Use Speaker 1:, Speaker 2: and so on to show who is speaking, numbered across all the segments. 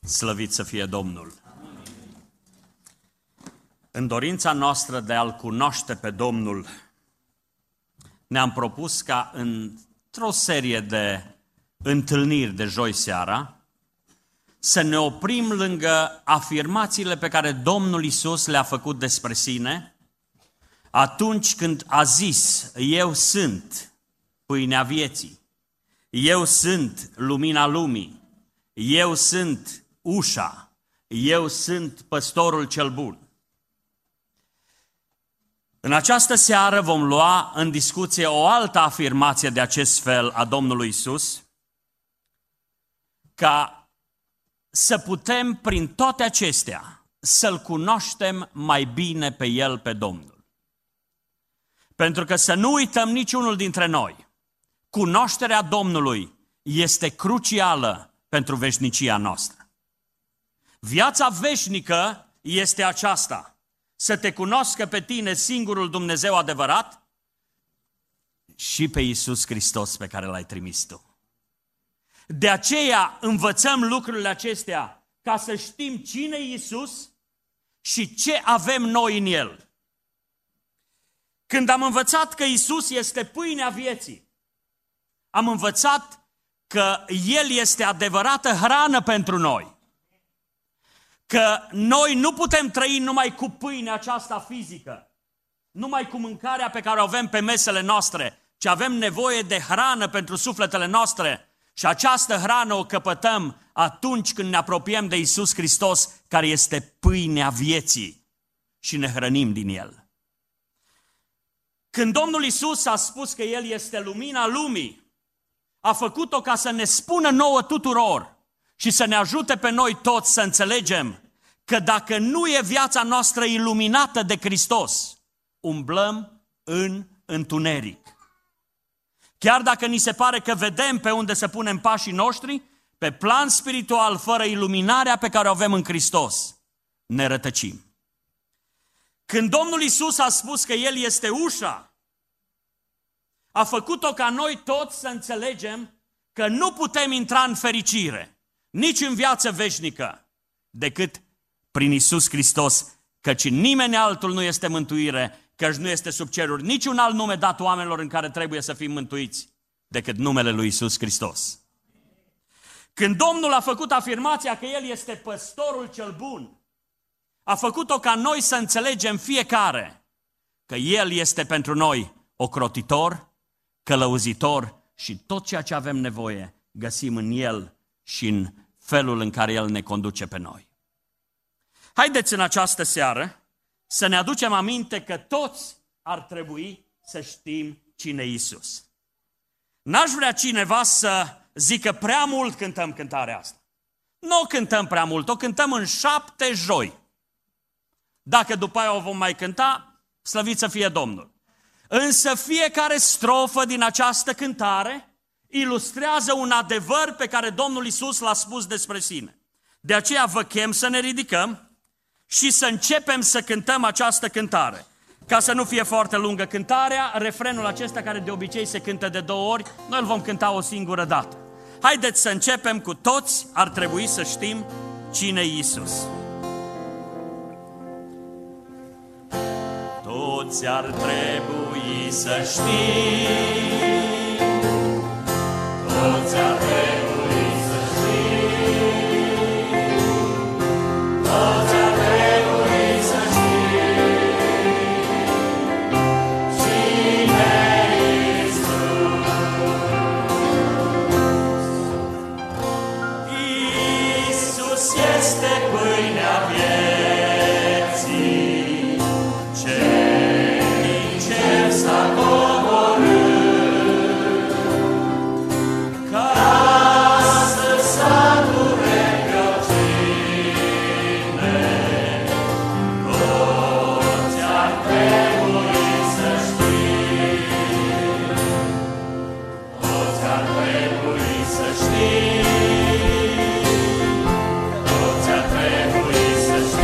Speaker 1: Slăvit să fie Domnul! În dorința noastră de a-L cunoaște pe Domnul, ne-am propus ca într-o serie de întâlniri de joi seara să ne oprim lângă afirmațiile pe care Domnul Iisus le-a făcut despre sine atunci când a zis: Eu sunt pâinea vieții, eu sunt lumina lumii, eu sunt ușa, eu sunt păstorul cel bun. În această seară vom lua în discuție o altă afirmație de acest fel a Domnului Iisus, ca să putem prin toate acestea să-L cunoaștem mai bine pe El, pe Domnul. Pentru că să nu uităm niciunul dintre noi, cunoașterea Domnului este crucială pentru veșnicia noastră. Viața veșnică este aceasta: să te cunoască pe tine, singurul Dumnezeu adevărat, și pe Iisus Hristos pe care L-ai trimis tu. De aceea învățăm lucrurile acestea ca să știm cine e Iisus și ce avem noi în El. Când am învățat că Iisus este pâinea vieții, am învățat că El este adevărată hrană pentru noi. Că noi nu putem trăi numai cu pâinea aceasta fizică, numai cu mâncarea pe care o avem pe mesele noastre, ci avem nevoie de hrană pentru sufletele noastre și această hrană o căpătăm atunci când ne apropiem de Iisus Hristos, care este pâinea vieții, și ne hrănim din El. Când Domnul Iisus a spus că El este lumina lumii, a făcut-o ca să ne spună nouă tuturor și să ne ajute pe noi toți să înțelegem că dacă nu e viața noastră iluminată de Hristos, umblăm în întuneric. Chiar dacă ni se pare că vedem pe unde să punem pașii noștri, pe plan spiritual, fără iluminarea pe care o avem în Hristos, ne rătăcim. Când Domnul Iisus a spus că El este ușa, a făcut-o ca noi toți să înțelegem că nu putem intra în fericire, nici în viață veșnică, decât prin Iisus Hristos, căci nimeni altul nu este mântuire, căci nu este sub ceruri niciun alt nume dat oamenilor în care trebuie să fim mântuiți, decât numele lui Iisus Hristos. Când Domnul a făcut afirmația că El este păstorul cel bun, a făcut-o ca noi să înțelegem fiecare că El este pentru noi ocrotitor, călăuzitor și tot ceea ce avem nevoie găsim în El și în felul în care El ne conduce pe noi. Haideți în această seară să ne aducem aminte că toți ar trebui să știm cine e Iisus. N-aș vrea cineva să zică prea mult cântăm cântarea asta. Nu o cântăm prea mult, o cântăm în 7 joi. Dacă după aia o vom mai cânta, slăvit să fie Domnul. Însă fiecare strofă din această cântare ilustrează un adevăr pe care Domnul Iisus l-a spus despre sine. De aceea vă chem să ne ridicăm și să începem să cântăm această cântare. Ca să nu fie foarte lungă cântarea, refrenul acesta care de obicei se cântă de 2 ori, noi îl vom cânta o singură dată. Haideți să începem cu toți, ar trebui să știm cine e Iisus. Toți ar trebui să știm, toți ar trebui să știm, toți ar trebui să știm cine e Iisus. Iisus este pâinea vieții, s-a coborât ca să sature pe oricine. Toți ar trebui să știm, toți ar trebui să știm, toți ar trebui să știm.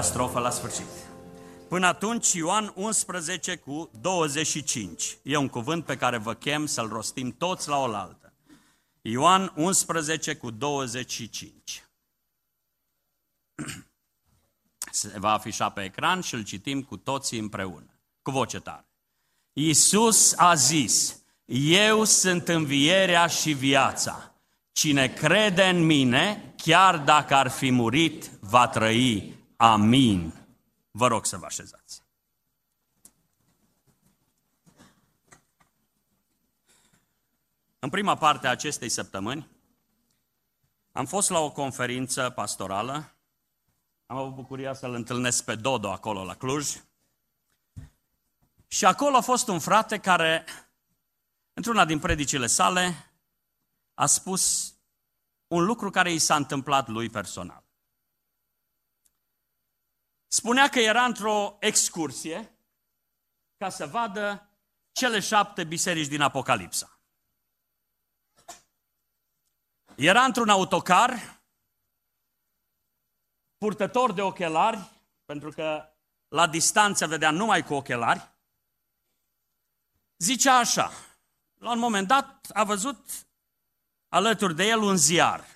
Speaker 1: strofă la sfârșit. Până atunci, Ioan 11:25. E un cuvânt pe care vă chem să-l rostim toți la oaltă. Ioan 11:25. Se va afișa pe ecran și îl citim cu toții împreună, cu voce tare. Iisus a zis: eu sunt învierea și viața. Cine crede în mine, chiar dacă ar fi murit, va trăi. Amin. Vă rog să vă așezați. În prima parte a acestei săptămâni am fost la o conferință pastorală. Am avut bucuria să-l întâlnesc pe Dodo acolo la Cluj. Și acolo a fost un frate care, într-una din predicile sale, a spus un lucru care i s-a întâmplat lui personal. Spunea că era într-o excursie ca să vadă cele 7 biserici din Apocalipsa. Era într-un autocar, purtător de ochelari, pentru că la distanță vedea numai cu ochelari. Zicea așa, la un moment dat a văzut alături de el un ziar.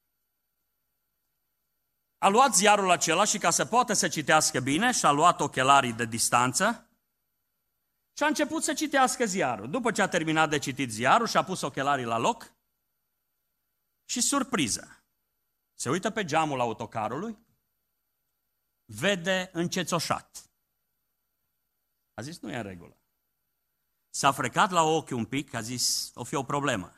Speaker 1: A luat ziarul acela și ca să poată să citească bine, și-a luat ochelarii de distanță și a început să citească ziarul. După ce a terminat de citit ziarul, și-a pus ochelarii la loc și, surpriză, se uită pe geamul autocarului, vede încețoșat. A zis, nu e în regulă. S-a frecat la ochi un pic, a zis, o fi o problemă.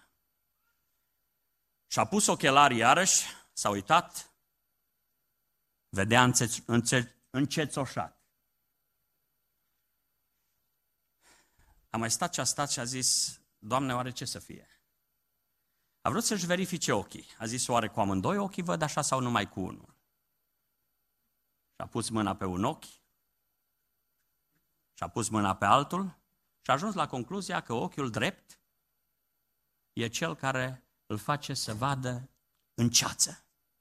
Speaker 1: Și-a pus ochelarii iarăși, s-a uitat, vedea încețoșat. A mai stat ce a stat și a zis, Doamne, oare ce să fie? A vrut să-și verifice ochii. A zis, oare cu amândoi ochii văd așa sau numai cu unul? Și-a pus mâna pe un ochi, și-a pus mâna pe altul și a ajuns la concluzia că ochiul drept e cel care îl face să vadă în ceață.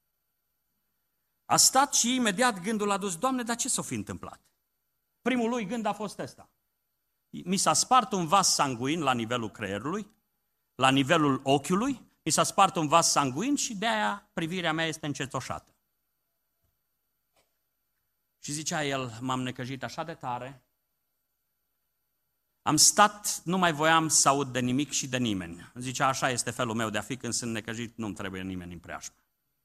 Speaker 1: A stat și imediat gândul a dus, Doamne, dar ce s-o fi întâmplat? Primul lui gând a fost ăsta. Mi s-a spart un vas sanguin la nivelul creierului, la nivelul ochiului, mi s-a spart un vas sanguin și de-aia privirea mea este încetoșată. Și zicea el, m-am necăjit așa de tare, am stat, nu mai voiam să aud de nimic și de nimeni. Zicea, așa este felul meu de a fi, când sunt necăjit, nu-mi trebuie nimeni în preajmă.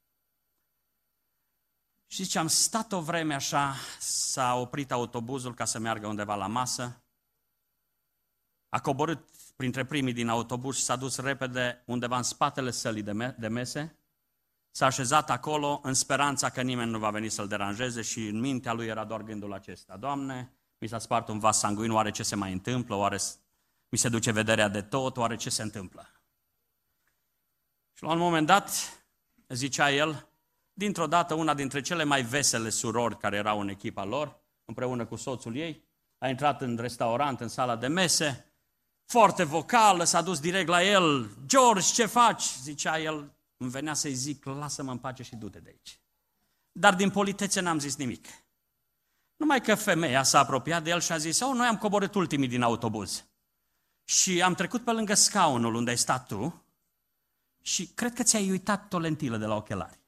Speaker 1: Și zice, am stat o vreme așa, s-a oprit autobuzul ca să meargă undeva la masă, a coborât printre primii din autobuz și s-a dus repede undeva în spatele sălii de mese, s-a așezat acolo în speranța că nimeni nu va veni să-l deranjeze și în mintea lui era doar gândul acesta, Doamne, mi s-a spart un vas sanguin, oare ce se mai întâmplă, oare mi se duce vederea de tot, oare ce se întâmplă? Și la un moment dat, zicea el, dintr-o dată una dintre cele mai vesele surori care erau în echipa lor, împreună cu soțul ei, a intrat în restaurant, în sala de mese, foarte vocală, s-a dus direct la el, George, ce faci? Zicea el, îmi venea să-i zic, lasă-mă în pace și du-te de aici. Dar din politețe n-am zis nimic. Numai că femeia s-a apropiat de el și a zis, noi am coborât ultimii din autobuz și am trecut pe lângă scaunul unde ai stat tu și cred că ți-ai uitat o lentilă de la ochelari.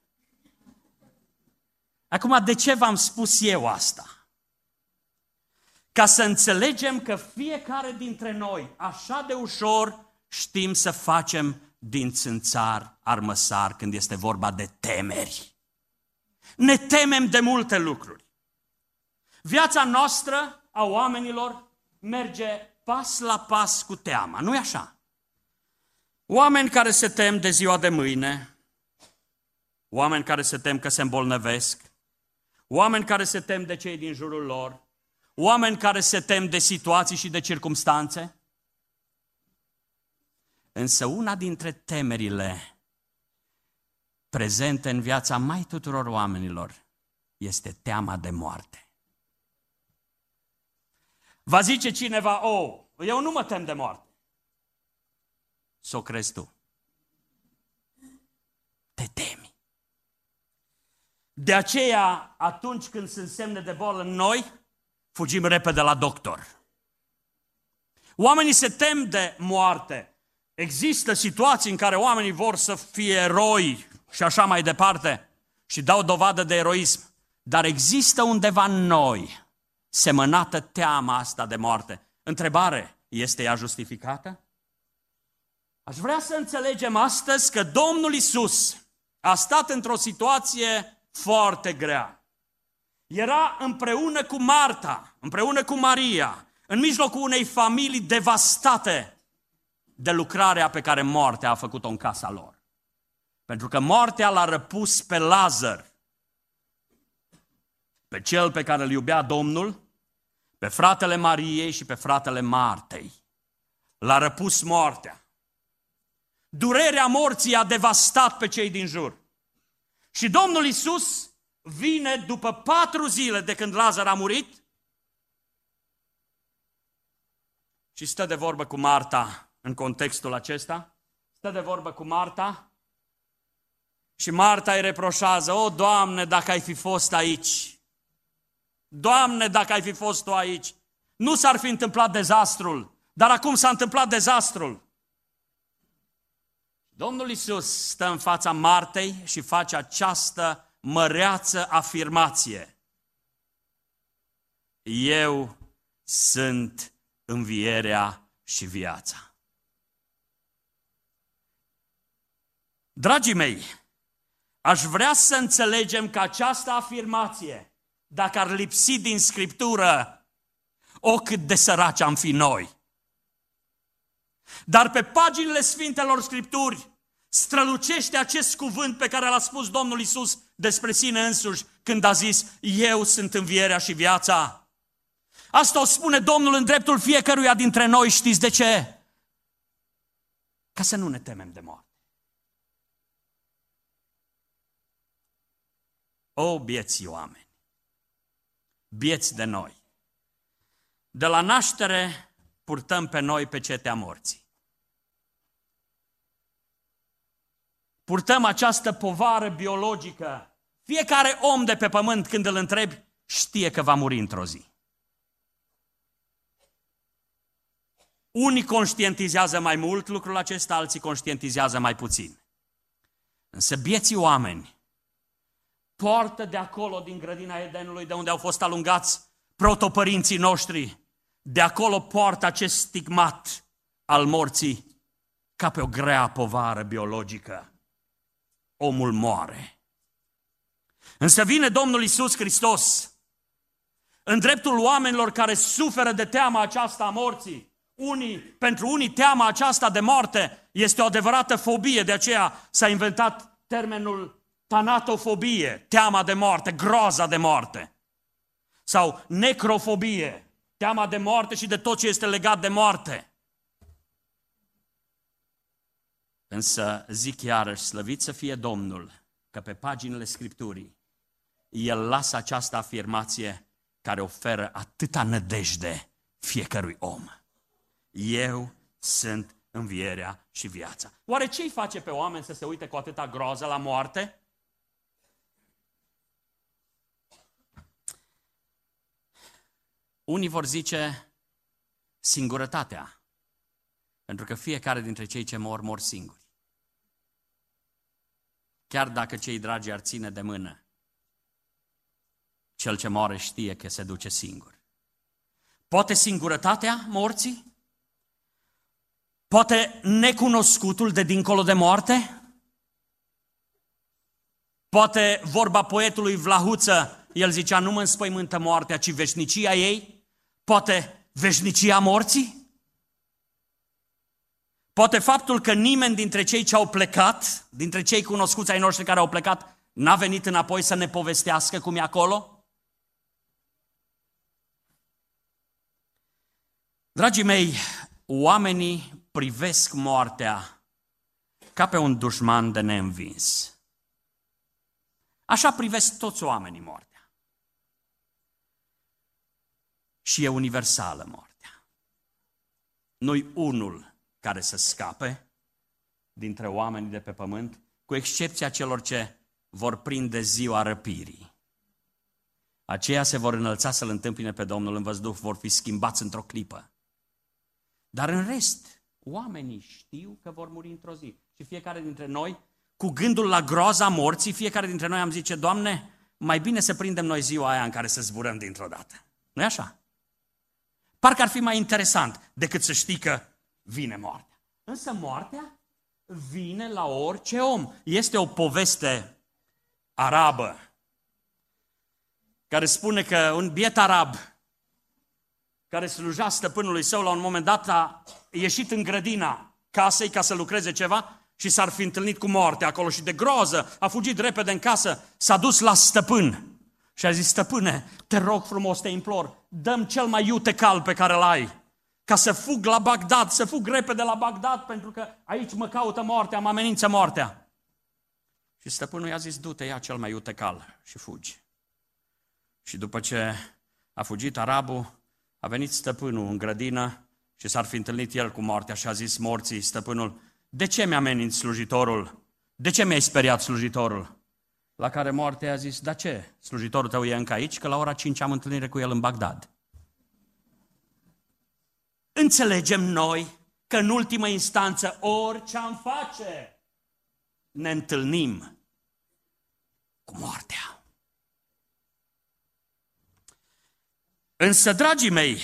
Speaker 1: Acum, de ce v-am spus eu asta? Ca să înțelegem că fiecare dintre noi, așa de ușor, știm să facem din țânțar armăsar când este vorba de temeri. Ne temem de multe lucruri. Viața noastră, a oamenilor, merge pas la pas cu teama, nu-i așa? Oameni care se tem de ziua de mâine, oameni care se tem că se îmbolnăvesc, oameni care se tem de cei din jurul lor, oameni care se tem de situații și de circumstanțe. Însă una dintre temerile prezente în viața mai tuturor oamenilor este teama de moarte. Va zice cineva, eu nu mă tem de moarte. S-o crezi tu. Te temi. De aceea, atunci când sunt semne de boală în noi, fugim repede la doctor. Oamenii se tem de moarte. Există situații în care oamenii vor să fie eroi și așa mai departe și dau dovadă de eroism. Dar există undeva în noi semănată teama asta de moarte. Întrebare, este ea justificată? Aș vrea să înțelegem astăzi că Domnul Iisus a stat într-o situație foarte grea. Era împreună cu Marta, împreună cu Maria, în mijlocul unei familii devastate de lucrarea pe care moartea a făcut-o în casa lor. Pentru că moartea l-a răpus pe Lazar, pe cel pe care îl iubea Domnul, pe fratele Mariei și pe fratele Martei. L-a răpus moartea. Durerea morții a devastat pe cei din jur. Și Domnul Iisus vine după 4 zile de când Lazar a murit și stă de vorbă cu Marta în contextul acesta. Stă de vorbă cu Marta și Marta îi reproșează: o, Doamne, dacă ai fi fost aici! Doamne, dacă ai fi fost Tu aici! Nu s-ar fi întâmplat dezastrul, dar acum s-a întâmplat dezastrul. Domnul Iisus stă în fața Martei și face această măreață afirmație: eu sunt învierea și viața. Dragii mei, aș vrea să înțelegem că această afirmație, dacă ar lipsi din Scriptură, o cât de săraci am fi noi. Dar pe paginile Sfintelor Scripturi strălucește acest cuvânt pe care l-a spus Domnul Iisus despre sine însuși când a zis: eu sunt învierea și viața. Asta o spune Domnul în dreptul fiecăruia dintre noi. Știți de ce? Ca să nu ne temem de moarte. O, bieții oameni, bieți de noi! De la naștere purtăm pe noi pecetea morții. Purtăm această povară biologică. Fiecare om de pe pământ, când îl întrebi, știe că va muri într-o zi. Unii conștientizează mai mult lucrul acesta, alții conștientizează mai puțin. Însă bieții oameni poartă de acolo, din grădina Edenului, de unde au fost alungați protopărinții noștri, de acolo poartă acest stigmat al morții ca pe o grea povară biologică. Omul moare. Însă vine Domnul Iisus Hristos în dreptul oamenilor care suferă de teama aceasta a morții. Pentru unii teama aceasta de moarte este o adevărată fobie, de aceea s-a inventat termenul tanatofobie, teama de moarte, groaza de moarte. Sau necrofobie, teama de moarte și de tot ce este legat de moarte. Însă zic iarăși, slăvit să fie Domnul, că pe paginile Scripturii El lasă această afirmație care oferă atâta nădejde fiecărui om. Eu sunt învierea și viața. Oare ce îi face pe oameni să se uite cu atâta groază la moarte? Unii vor zice singurătatea, pentru că fiecare dintre cei ce mor singuri. Chiar dacă cei dragi ar ține de mână, cel ce moare știe că se duce singur. Poate singurătatea morții? Poate necunoscutul de dincolo de moarte? Poate vorba poetului Vlahuță, el zicea: nu mă înspăimântă moartea, ci veșnicia ei? Poate veșnicia morții? Poate faptul că nimeni dintre cei ce au plecat, dintre cei cunoscuți ai noștri care au plecat, n-a venit înapoi să ne povestească cum e acolo? Dragii mei, oamenii privesc moartea ca pe un dușman de neînvins. Așa privesc toți oamenii moartea. Și e universală moartea. Nu-i unul care să scape dintre oamenii de pe pământ, cu excepția celor ce vor prinde ziua răpirii. Aceia se vor înălța să-L întâmpine pe Domnul în văzduh, vor fi schimbați într-o clipă. Dar în rest, oamenii știu că vor muri într-o zi. Și fiecare dintre noi, cu gândul la groaza morții, fiecare dintre noi am zice, Doamne, mai bine să prindem noi ziua aia în care să zburăm dintr-o dată. Nu-i așa? Parcă ar fi mai interesant decât să știi că vine moartea. Însă moartea vine la orice om. Este o poveste arabă care spune că un biet arab care sluja stăpânului său la un moment dat a ieșit în grădina casei ca să lucreze ceva și s-ar fi întâlnit cu moartea acolo și de groză a fugit repede în casă, s-a dus la stăpân și a zis, stăpâne, te rog frumos, te implor, dă-mi cel mai iute cal pe care l-ai ca să fug la Bagdad, să fug repede la Bagdad pentru că aici mă caută moartea, mă amenință moartea. Și stăpânul i-a zis, du-te, ia cel mai iute cal și fugi. Și după ce a fugit arabul, a venit stăpânul în grădină și s-ar fi întâlnit el cu moartea și a zis morții, stăpânul, de ce mi-a amenințat slujitorul? De ce mi-ai speriat slujitorul? La care moartea a zis, da ce? Slujitorul tău e încă aici, că la ora 5 am întâlnire cu el în Bagdad. Înțelegem noi că în ultimă instanță orice am face, ne întâlnim cu moartea. Însă, dragii mei,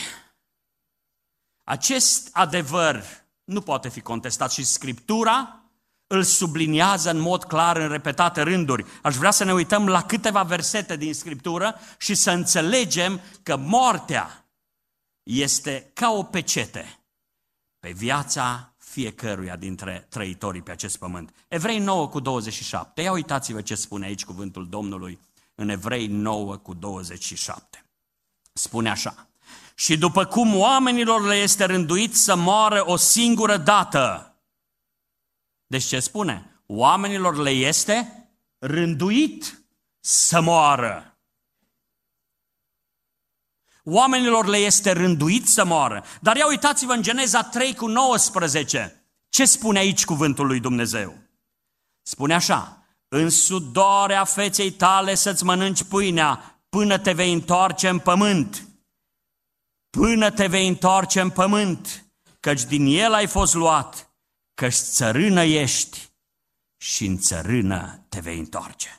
Speaker 1: acest adevăr nu poate fi contestat și Scriptura îl subliniază în mod clar în repetate rânduri. Aș vrea să ne uităm la câteva versete din Scriptură și să înțelegem că moartea este ca o pecete pe viața fiecăruia dintre trăitorii pe acest pământ. Evrei 9:27. Ia uitați-vă ce spune aici cuvântul Domnului în Evrei 9:27. Spune așa, și după cum oamenilor le este rânduit să moară o singură dată. Deci ce spune? Oamenilor le este rânduit să moară. Oamenilor le este rânduit să moară. Dar ia uitați-vă în Geneza 3:19. Ce spune aici cuvântul lui Dumnezeu? Spune așa, în sudoarea feței tale să-ți mănânci pâinea până te vei întoarce în pământ. Până te vei întoarce în pământ, căci din el ai fost luat, căci țărână ești și în țărână te vei întoarce.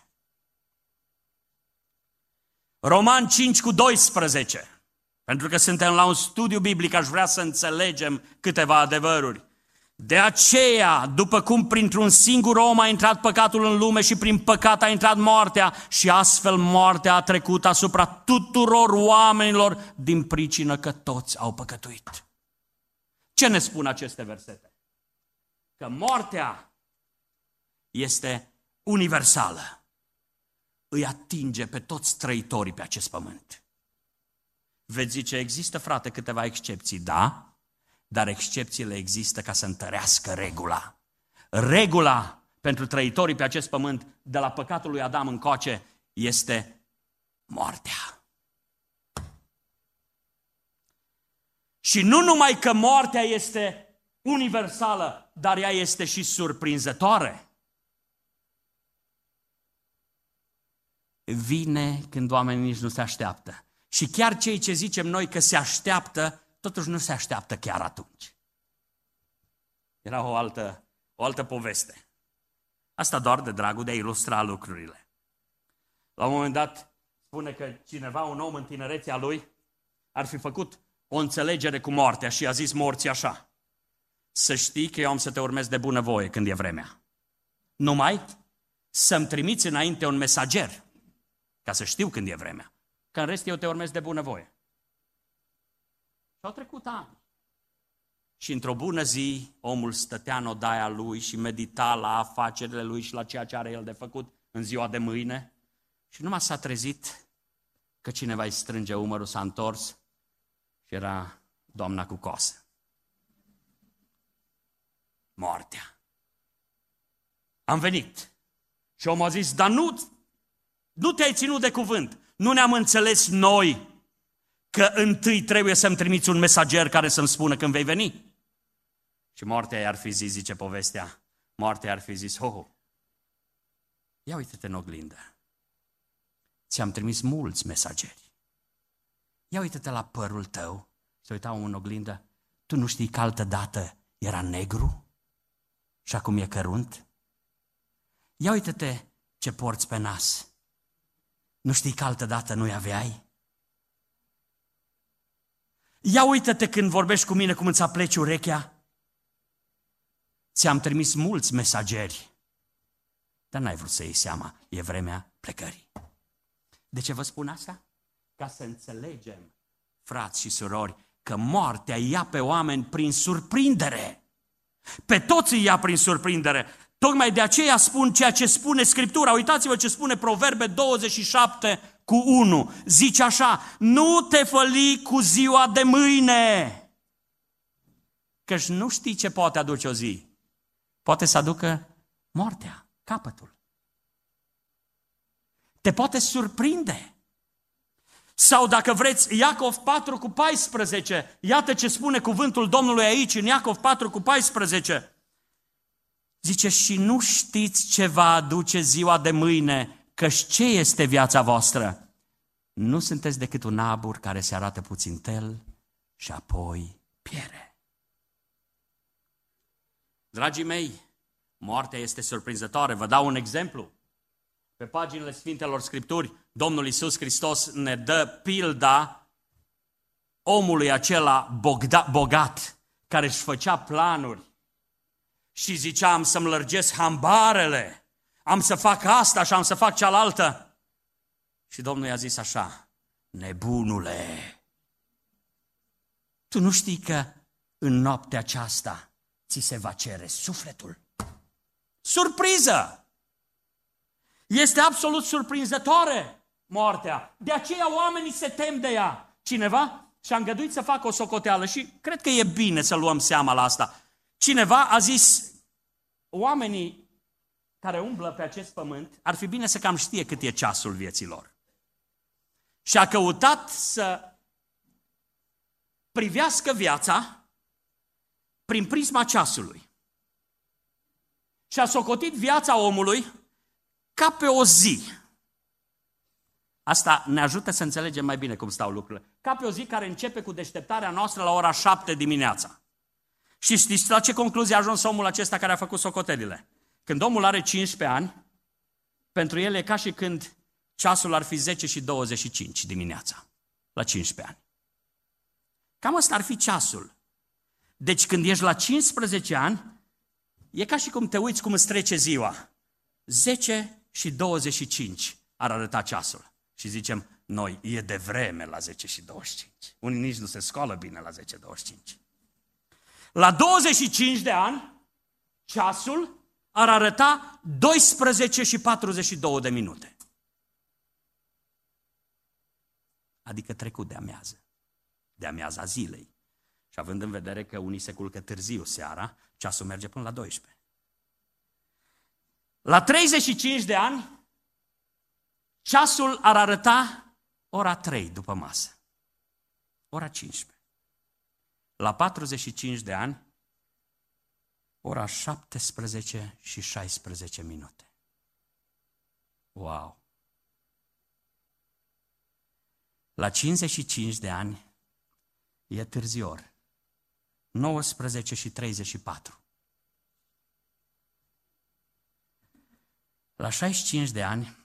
Speaker 1: Roman 5:12. Pentru că suntem la un studiu biblic, aș vrea să înțelegem câteva adevăruri. De aceea, după cum printr-un singur om a intrat păcatul în lume și prin păcat a intrat moartea și astfel moartea a trecut asupra tuturor oamenilor din pricină că toți au păcătuit. Ce ne spun aceste versete? Că moartea este universală. Îi atinge pe toți trăitorii pe acest pământ. Veți zice, există, frate, câteva excepții, da? Dar excepțiile există ca să întărească regula. Regula pentru trăitorii pe acest pământ, de la păcatul lui Adam încoace, este moartea. Și nu numai că moartea este universală, dar ea este și surprinzătoare. Vine când oamenii nici nu se așteaptă. Și chiar cei ce zicem noi că se așteaptă, totuși nu se așteaptă chiar atunci. Era o altă poveste. Asta doar de dragul de a ilustra lucrurile. La un moment dat spune că cineva, un om în tinerețea lui, ar fi făcut o înțelegere cu moartea și a zis morții așa: să știi că eu am să te urmez de bunăvoie când e vremea. Numai să-mi trimiți înainte un mesager, ca să știu când e vremea. Că în rest eu te urmez de bunăvoie. Și au trecut ani. Și într-o bună zi, omul stătea în odaia lui și medita la afacerile lui și la ceea ce are el de făcut în ziua de mâine. Și numai s-a trezit că cineva îi strânge umărul, s-a întors și era doamna cu coasă. Moartea. Am venit. Și omul a zis, dar nu te-ai ținut de cuvânt. Nu ne-am înțeles noi că întâi trebuie să-mi trimiți un mesager care să-mi spună când vei veni? Și moartea i-ar fi zis, zice povestea, moartea i-ar fi zis, ho, Ia uite-te în oglindă. Ți-am trimis mulți mesageri. Ia uite-te la părul tău. Se uitau în oglindă. Tu nu știi că altă dată era negru și acum e cărunt? Ia uite-te ce porți pe nas. Nu știi că altă dată nu-i aveai? Ia uite-te când vorbești cu mine cum îți apleci urechea. Ți-am trimis mulți mesageri, dar n-ai vrut să iei seama. E vremea plecării. De ce vă spun asta? Ca să înțelegem, frați și surori, că moartea ia pe oameni prin surprindere. Pe toți îi ia prin surprindere. Tocmai de aceea spun ceea ce spune Scriptura. Uitați-vă ce spune Proverbe 27:1. Zice așa: nu te făli cu ziua de mâine, căci nu știi ce poate aduce o zi. Poate să aducă moartea, capătul. Te poate surprinde. Sau dacă vreți, Iacov 4:14, iată ce spune cuvântul Domnului aici, în Iacov 4:14. Zice, și nu știți ce va aduce ziua de mâine, căci ce este viața voastră? Nu sunteți decât un abur care se arată puțin tel și apoi piere. Dragii mei, moartea este surprinzătoare. Vă dau un exemplu. Pe paginile Sfintelor Scripturi, Domnul Iisus Hristos ne dă pilda omului acela bogat, care își făcea planuri și zicea, am să-mi lărgesc hambarele, am să fac asta și am să fac cealaltă. Și Domnul i-a zis așa, nebunule, tu nu știi că în noaptea aceasta ți se va cere sufletul? Surpriză! Este absolut surprinzătoare moartea. De aceea oamenii se tem de ea. Cineva și-a îngăduit să facă o socoteală și cred că e bine să luăm seama la asta. Cineva a zis, oamenii care umblă pe acest pământ, ar fi bine să cam știe cât e ceasul vieții lor. Și a căutat să privească viața prin prisma ceasului. Și a socotit viața omului ca pe o zi. Asta ne ajută să înțelegem mai bine cum stau lucrurile. Ca pe o zi care începe cu deșteptarea noastră la ora 7 dimineața. Și știți la ce concluzie a ajuns omul acesta care a făcut socotelile? Când omul are 15 ani, pentru el e ca și când ceasul ar fi 10:25 dimineața, la 15 ani. Cam ăsta ar fi ceasul. Deci când ești la 15 ani, e ca și cum te uiți cum îți trece ziua. 10:25 ar arăta ceasul. Și zicem, noi, e de vreme la 10:25. Unii nici nu se scoală bine la 10:25. La 25 de ani, ceasul ar arăta 12:42 de minute. Adică trecut de amiază. De amiaza zilei. Și având în vedere că unii se culcă târziu seara, ceasul merge până la 12. La 35 de ani, ceasul ar arăta ora 3 după masă. Ora 15. La 45 de ani, ora 17:16 minute. Wow! La 55 de ani, e târzior. 19:34. La 65 de ani,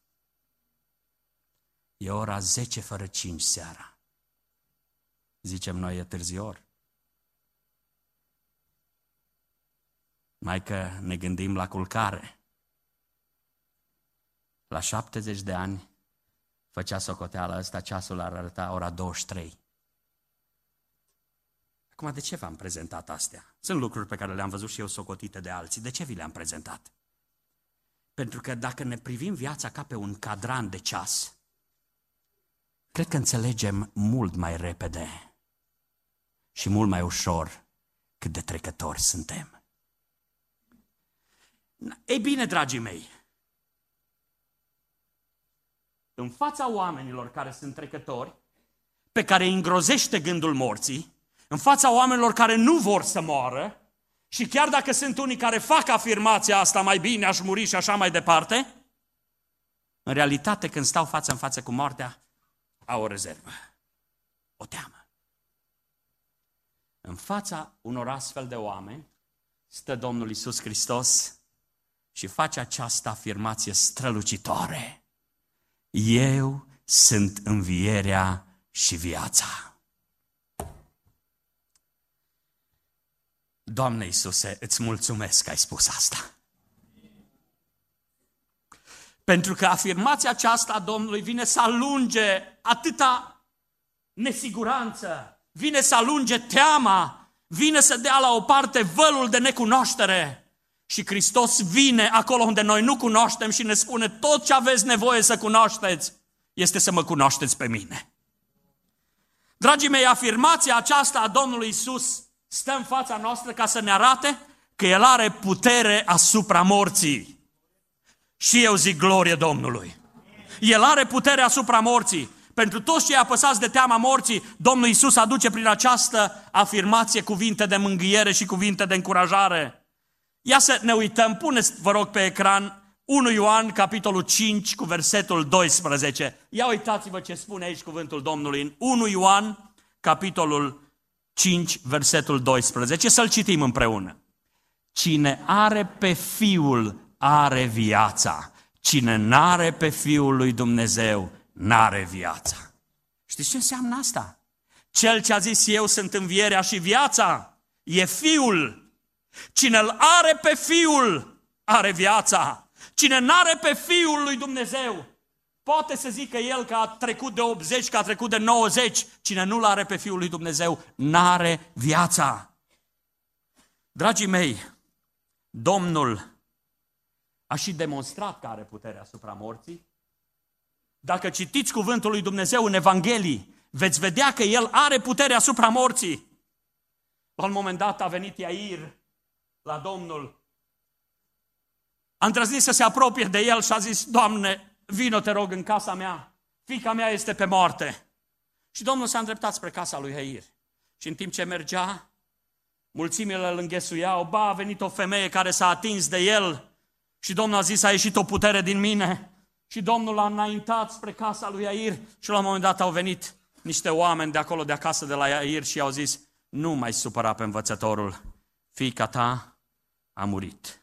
Speaker 1: e ora 10:05 seara. Zicem noi, e târzior. Mai că ne gândim la culcare. La 70 de ani, făcea socoteala asta, ceasul ar arăta ora 23. Acum, de ce v-am prezentat astea? Sunt lucruri pe care le-am văzut și eu socotite de alții. De ce vi le-am prezentat? Pentru că dacă ne privim viața ca pe un cadran de ceas, cred că înțelegem mult mai repede și mult mai ușor cât de trecători suntem. Ei bine, dragii mei, în fața oamenilor care sunt trecători, pe care îi îngrozește gândul morții, în fața oamenilor care nu vor să moară, și chiar dacă sunt unii care fac afirmația asta, mai bine aș muri și așa mai departe, În realitate, când stau față în față cu moartea, au o rezervă, o teamă. În fața unor astfel de oameni stă Domnul Iisus Hristos și face această afirmație strălucitoare. Eu sunt învierea și viața. Doamne Iisuse, îți mulțumesc că ai spus asta. Pentru că afirmația aceasta a Domnului vine să alunge atâta nesiguranță, vine să alunge teama, vine să dea la o parte vălul de necunoaștere. Și Hristos vine acolo unde noi nu cunoaștem și ne spune tot ce aveți nevoie să cunoașteți este să mă cunoașteți pe mine. Dragii mei, afirmația aceasta a Domnului Iisus stă în fața noastră ca să ne arate că El are putere asupra morții. Și eu zic glorie Domnului. El are putere asupra morții. Pentru toți cei apăsați de teama morții, Domnul Iisus aduce prin această afirmație cuvinte de mângâiere și cuvinte de încurajare. Ia să ne uităm, puneți, vă rog, pe ecran 1 Ioan, capitolul 5, cu versetul 12. Ia uitați-vă ce spune aici cuvântul Domnului în 1 Ioan, capitolul 5, versetul 12. Să-l citim împreună. Cine are pe Fiul are viața. Cine n-are pe Fiul lui Dumnezeu n-are viața. Știți ce înseamnă asta? Cel ce a zis eu sunt învierea și viața e Fiul. Cine îl are pe Fiul are viața. Cine n-are pe Fiul lui Dumnezeu poate să zică el că a trecut de 80, că a trecut de 90. Cine nu-l are pe Fiul lui Dumnezeu n-are viața. Dragii mei, Domnul a și demonstrat că are putere asupra morții. Dacă citiți cuvântul lui Dumnezeu în Evanghelii, veți vedea că El are putere asupra morții. La un moment dat a venit Iair la Domnul. A îndrăznit să se apropie de el și a zis, Doamne, vino te rog în casa mea, fiica mea este pe moarte. Și Domnul s-a îndreptat spre casa lui Iair. Și în timp ce mergea, mulțimile îl înghesuiau, ba, a venit o femeie care s-a atins de el și Domnul a zis, a ieșit o putere din mine. Și Domnul a înaintat spre casa lui Iair și la un moment dat au venit niște oameni de acolo, de acasă, de la Iair și au zis, nu mai supăra pe învățătorul, fiica ta a murit.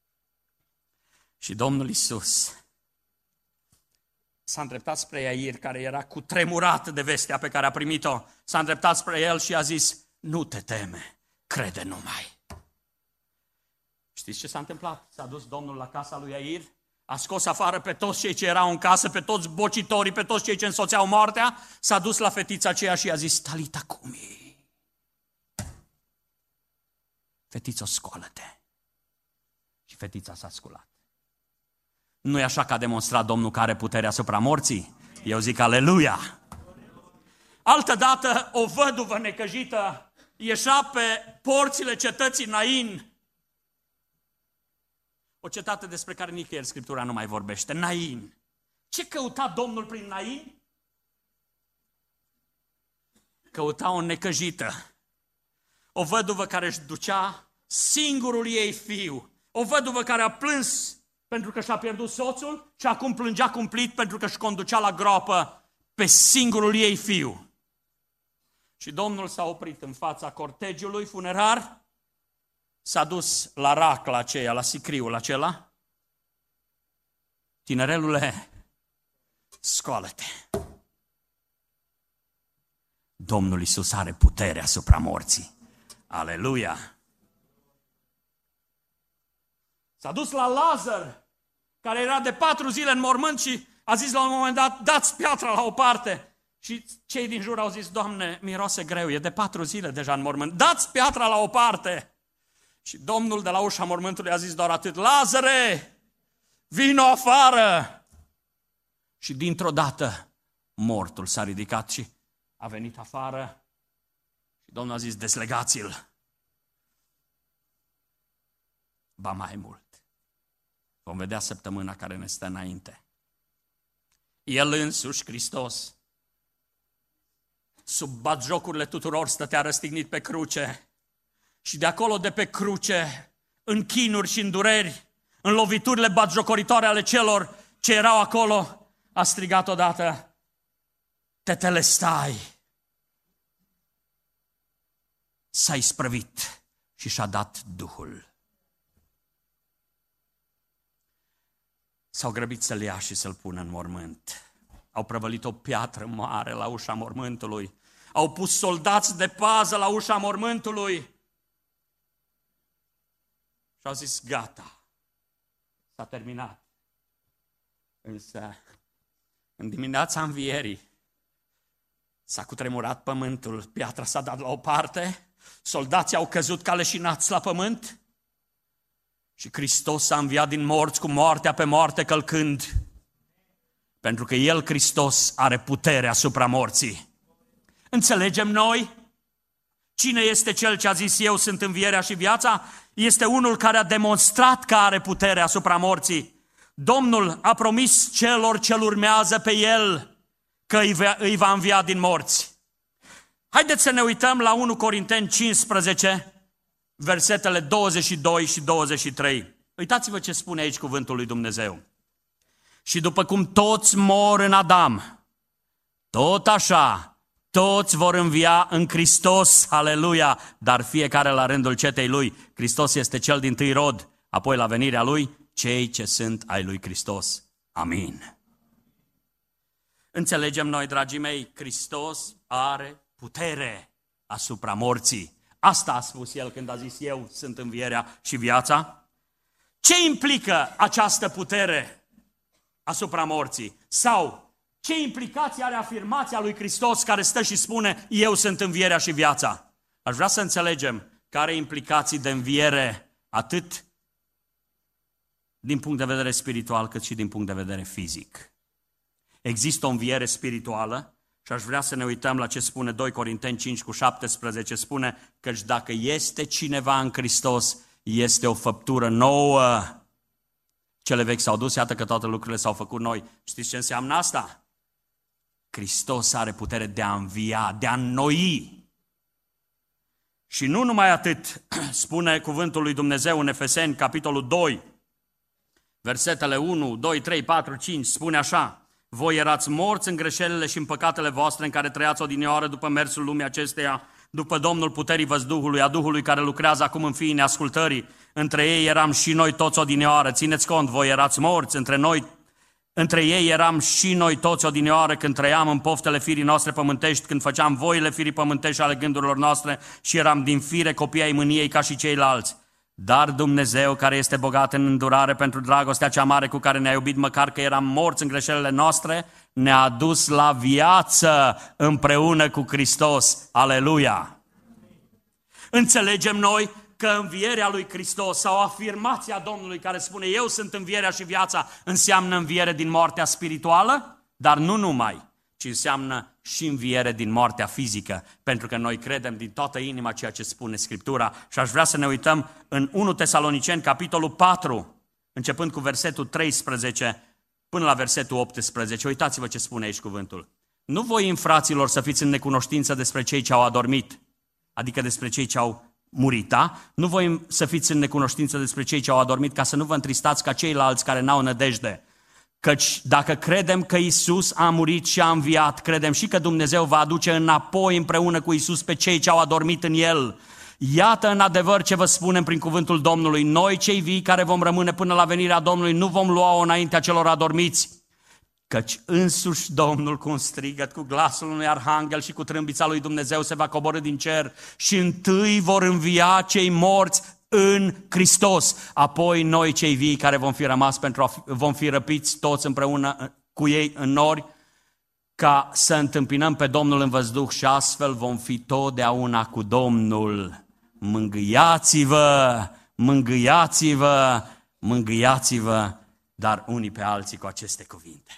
Speaker 1: Și Domnul Iisus s-a îndreptat spre Iair, care era cutremurat de vestea pe care a primit-o. S-a îndreptat spre el și a zis, nu te teme, crede numai. Știți ce s-a întâmplat? S-a dus Domnul la casa lui Iair, a scos afară pe toți cei ce erau în casă, pe toți bocitorii, pe toți cei ce însoțeau moartea, s-a dus la fetița aceea și i-a zis, Talita cumi, fetiță, scoală-te. Și fetița s-a sculat. Nu e așa că a demonstrat Domnul că are putere asupra morții? Eu zic aleluia! Altădată o văduvă necăjită ieșea pe porțile cetății Nain, o cetate despre care nicăieri Scriptura nu mai vorbește, Nain. Ce căuta Domnul prin Nain? Căuta o necăjită, o văduvă care își ducea singurul ei fiu, o văduvă care a plâns pentru că și-a pierdut soțul și acum plângea cumplit pentru că își conducea la groapă pe singurul ei fiu. Și Domnul s-a oprit în fața cortegiului funerar, s-a dus la racla aceea, la sicriul acela. Tinerelule, scoală-te! Domnul Iisus are putere asupra morții. Aleluia! S-a dus la Lazar, care era de 4 zile în mormânt și a zis la un moment dat, dați piatra la o parte. Și cei din jur au zis, Doamne, miroase greu, e de 4 zile deja în mormânt, dați piatra la o parte. Și Domnul de la ușa mormântului a zis doar atât, Lazare, vino afară! Și dintr-o dată mortul s-a ridicat și a venit afară și Domnul a zis, deslegați-l. Ba mai mult. Vom vedea săptămâna care ne stă înainte. El însuși, Hristos, sub batjocurile tuturor stătea răstignit pe cruce și de acolo, de pe cruce, în chinuri și în dureri, în loviturile batjocoritoare ale celor ce erau acolo, a strigat odată, Tetelestai. S-a isprăvit și și-a dat Duhul. S-au grăbit să-l ia și să-l pună în mormânt. Au prăvălit o piatră mare la ușa mormântului. Au pus soldați de pază la ușa mormântului. Și au zis, gata, s-a terminat. Însă, în dimineața învierii, s-a cutremurat pământul, piatra s-a dat la o parte, soldații au căzut ca leșinați la pământ și Hristos s-a înviat din morți cu moartea pe moarte călcând, pentru că El, Hristos, are putere asupra morții. Înțelegem noi? Cine este Cel ce a zis eu sunt învierea și viața? Este unul care a demonstrat că are putere asupra morții. Domnul a promis celor ce-L urmează pe El că îi va învia din morți. Haideți să ne uităm la 1 Corinteni 15, versetele 22 și 23. Uitați-vă ce spune aici cuvântul lui Dumnezeu. Și după cum toți mor în Adam, tot așa toți vor învia în Hristos, aleluia, dar fiecare la rândul cetei lui. Hristos este cel dintâi rod, apoi la venirea lui, cei ce sunt ai lui Hristos. Amin. Înțelegem noi, dragii mei, Hristos are putere asupra morții. Asta a spus El când a zis eu sunt învierea și viața. Ce implică această putere asupra morții? Sau ce implicație are afirmația lui Hristos care stă și spune eu sunt învierea și viața? Aș vrea să înțelegem că are implicații de înviere atât din punct de vedere spiritual cât și din punct de vedere fizic. Există o înviere spirituală și aș vrea să ne uităm la ce spune 2 Corinteni 5 cu 17. Spune căci dacă este cineva în Hristos, este o făptură nouă. Cele vechi s-au dus, iată că toate lucrurile s-au făcut noi. Știți ce înseamnă asta? Hristos are putere de a învia, de a înnoi. Și nu numai atât, spune cuvântul lui Dumnezeu în Efeseni, capitolul 2, versetele 1, 2, 3, 4, 5, spune așa: voi erați morți în greșelile și în păcatele voastre în care trăiați odinioară după mersul lumii acesteia, după Domnul puterii văzduhului, a Duhului care lucrează acum în fiii neascultării. Între ei eram și noi toți odinioară. Țineți cont, voi erați morți, între ei eram și noi toți odinioară când trăiam în poftele firii noastre pământești, când făceam voile firii pământești ale gândurilor noastre și eram din fire copii ai mâniei ca și ceilalți. Dar Dumnezeu, care este bogat în îndurare pentru dragostea cea mare cu care ne-a iubit, măcar că eram morți în greșelile noastre, ne-a adus la viață împreună cu Hristos. Aleluia! Înțelegem noi că învierea lui Hristos sau afirmația Domnului care spune eu sunt învierea și viața înseamnă înviere din moartea spirituală, dar nu numai, ci înseamnă și înviere din moartea fizică, pentru că noi credem din toată inima ceea ce spune Scriptura. Și aș vrea să ne uităm în 1 Tesaloniceni, capitolul 4, începând cu versetul 13 până la versetul 18. Uitați-vă ce spune aici cuvântul. Nu voi, fraților, să fiți în necunoștință despre cei ce au adormit, adică despre cei ce au murit, da? Nu voi să fiți în necunoștință despre cei ce au adormit, ca să nu vă întristați ca ceilalți care n-au nădejde. Căci dacă credem că Iisus a murit și a înviat, credem și că Dumnezeu va aduce înapoi împreună cu Iisus pe cei ce au adormit în El. Iată în adevăr ce vă spunem prin cuvântul Domnului. Noi cei vii care vom rămâne până la venirea Domnului nu vom lua-o înaintea celor adormiți. Căci însuși Domnul cu un strigăt, cu glasul unui arhanghel și cu trâmbița lui Dumnezeu se va coborî din cer și întâi vor învia cei morți în Hristos. Apoi noi cei vii care vom fi rămas vom fi răpiți toți împreună cu ei în nori ca să întâmpinăm pe Domnul în văzduh și astfel vom fi totdeauna cu Domnul. Mângâiați-vă, mângâiați-vă, mângâiați-vă, dar unii pe alții cu aceste cuvinte.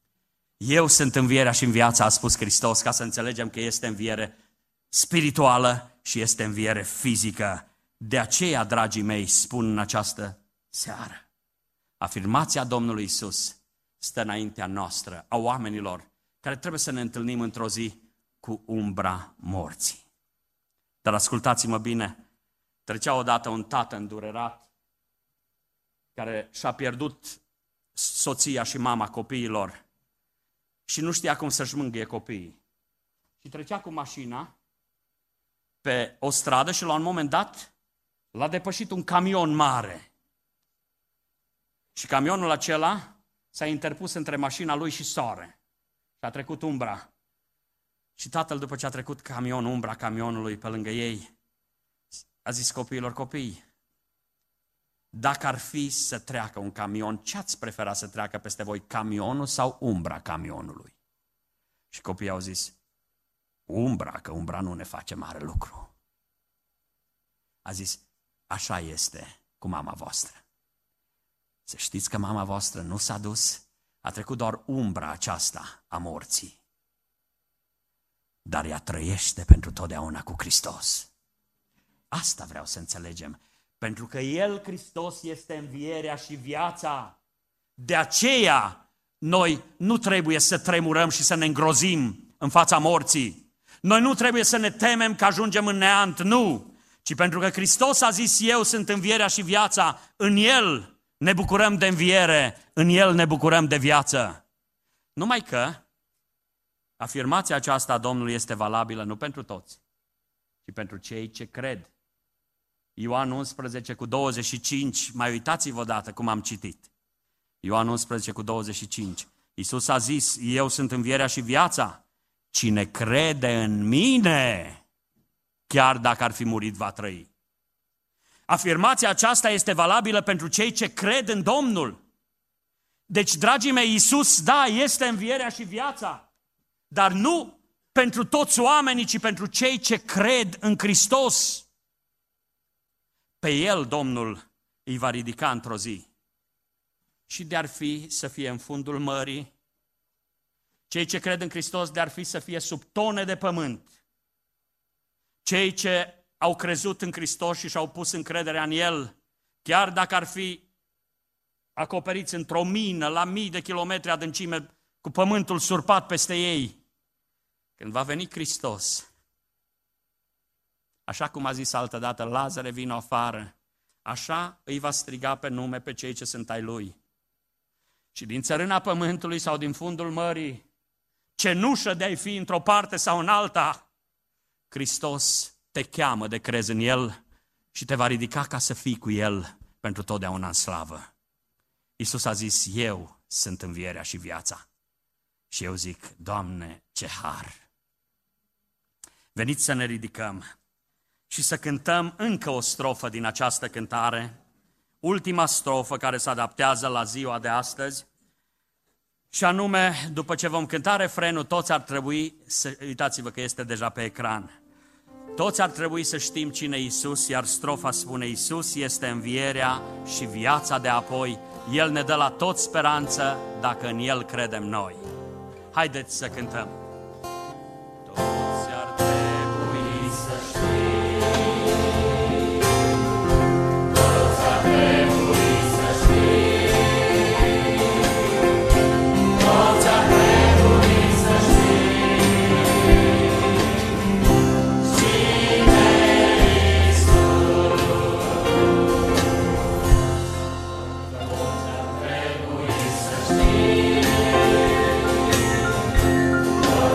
Speaker 1: Eu sunt învierea și în viața, a spus Hristos, ca să înțelegem că este înviere spirituală și este înviere fizică. De aceea, dragii mei, spun în această seară, afirmația Domnului Iisus stă înaintea noastră, a oamenilor care trebuie să ne întâlnim într-o zi cu umbra morții. Dar ascultați-mă bine, trecea odată un tată îndurerat care și-a pierdut soția și mama copiilor și nu știa cum să-și mângâie copiii. Și trecea cu mașina pe o stradă și la un moment dat l-a depășit un camion mare. Și camionul acela s-a interpus între mașina lui și soare. Și a trecut umbra. Și tatăl, după ce a trecut umbra camionului pe lângă ei, a zis copiilor: copii, dacă ar fi să treacă un camion, ce ați prefera să treacă peste voi, camionul sau umbra camionului? Și copiii au zis: umbra, că umbra nu ne face mare lucru. A zis: așa este cu mama voastră. Să știți că mama voastră nu s-a dus, a trecut doar umbra aceasta a morții. Dar ea trăiește pentru totdeauna cu Hristos. Asta vreau să înțelegem. Pentru că El, Hristos, este învierea și viața. De aceea noi nu trebuie să tremurăm și să ne îngrozim în fața morții. Noi nu trebuie să ne temem că ajungem în neant, nu. Ci pentru că Hristos a zis: eu sunt învierea și viața, în El ne bucurăm de înviere, în El ne bucurăm de viață. Numai că afirmația aceasta a Domnului este valabilă nu pentru toți, ci pentru cei ce cred. Ioan 11 cu 25, mai uitați-vă odată cum am citit. Ioan 11 cu 25. Iisus a zis: eu sunt învierea și viața. Cine crede în mine, chiar dacă ar fi murit, va trăi. Afirmația aceasta este valabilă pentru cei ce cred în Domnul. Deci, dragii mei, Iisus, da, este învierea și viața, dar nu pentru toți oamenii, ci pentru cei ce cred în Hristos. Pe El Domnul îi va ridica într-o zi. Și de-ar fi să fie în fundul mării, cei ce cred în Hristos de-ar fi să fie sub tone de pământ. Cei ce au crezut în Hristos și și-au pus încrederea în El, chiar dacă ar fi acoperiți într-o mină, la mii de kilometri adâncime, cu pământul surpat peste ei, când va veni Hristos, așa cum a zis altădată: Lazare, vino afară, așa îi va striga pe nume pe cei ce sunt ai Lui. Și din țărâna pământului sau din fundul mării, cenușă de a-i fi într-o parte sau în alta, Hristos te cheamă de crezi în El și te va ridica ca să fii cu El pentru totdeauna în slavă. Iisus a zis: eu sunt învierea și viața. Și eu zic: Doamne, ce har! Veniți să ne ridicăm și să cântăm încă o strofă din această cântare, ultima strofă care se adaptează la ziua de astăzi, și anume, după ce vom cânta refrenul, toți ar trebui să, uitați-vă că este deja pe ecran, toți ar trebui să știm cine e Iisus, iar strofa spune: Iisus este învierea și viața de apoi, El ne dă la toți speranță dacă în El credem noi. Haideți să cântăm! Toți ar trebui să știm, toți ar trebui să știm, toți ar trebui să știm, cine e Iisus. Toți ar trebui să știm,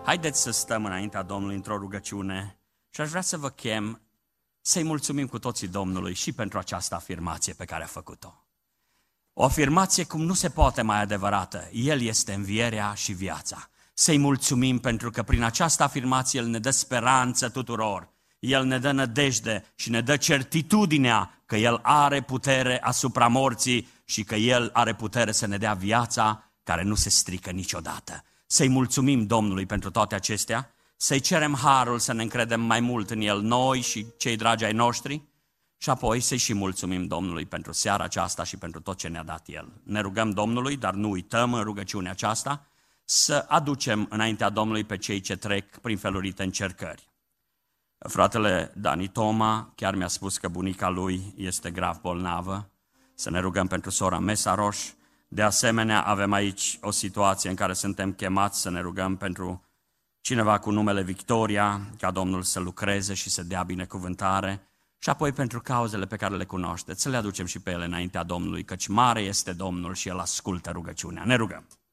Speaker 1: Haideți să stăm înaintea Domnului într-o rugăciune și aș vrea să vă chem să-i mulțumim cu toții Domnului și pentru această afirmație pe care a făcut-o. O afirmație cum nu se poate mai adevărată. El este învierea și viața. Să-i mulțumim pentru că prin această afirmație El ne dă speranță tuturor. El ne dă nădejde și ne dă certitudinea că El are putere asupra morții și că El are putere să ne dea viața care nu se strică niciodată. Să-i mulțumim Domnului pentru toate acestea, să-i cerem harul să ne încredem mai mult în El, noi și cei dragi ai noștri, și apoi să-i și mulțumim Domnului pentru seara aceasta și pentru tot ce ne-a dat El. Ne rugăm Domnului, dar nu uităm în rugăciunea aceasta să aducem înaintea Domnului pe cei ce trec prin felurite încercări. Fratele Dani Toma chiar mi-a spus că bunica lui este grav bolnavă. Să ne rugăm pentru sora Mesaroș. De asemenea, avem aici o situație în care suntem chemați să ne rugăm pentru cineva cu numele Victoria, ca Domnul să lucreze și să dea binecuvântare, și apoi pentru cauzele pe care le cunoașteți, să le aducem și pe ele înaintea Domnului, căci mare este Domnul și El ascultă rugăciunea. Ne rugăm!